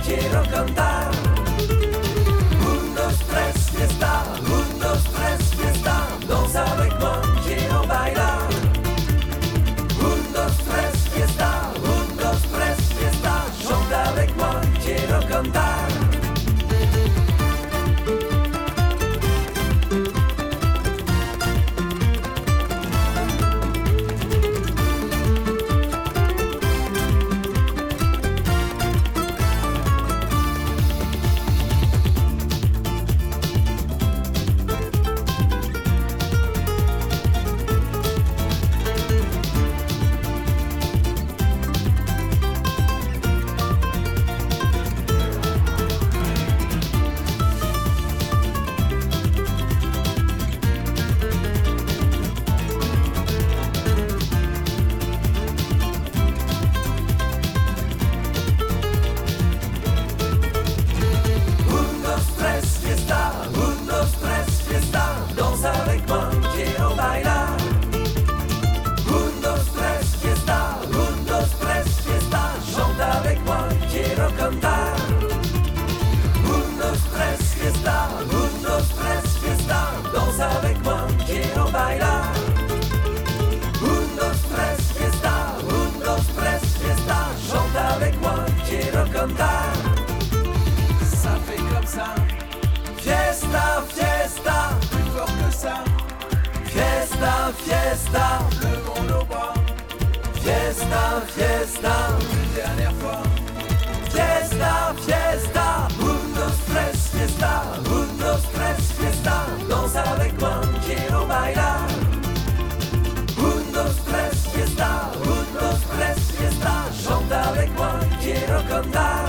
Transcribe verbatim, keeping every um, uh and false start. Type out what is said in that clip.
quiero cantar. Un, dos, tres, fiesta. Un, dos, tres, fiesta. Danse avec moi, quiero bailar. Un, dos, tres, fiesta. Un, dos, tres, fiesta. Chante avec moi, quiero cantar. Ça fait comme ça. Fiesta, fiesta. Plus fort que ça. Fiesta, fiesta. Levons nos bras. Fiesta, fiesta. Une dernière fois. Fiesta, fiesta. Un, dos, tres, fiesta. Un, dos, tres, fiesta. Danse avec moi, quiero bailar. Un, dos, tres, fiesta. Un, dos, tres, fiesta. Chante avec moi, quiero cantar.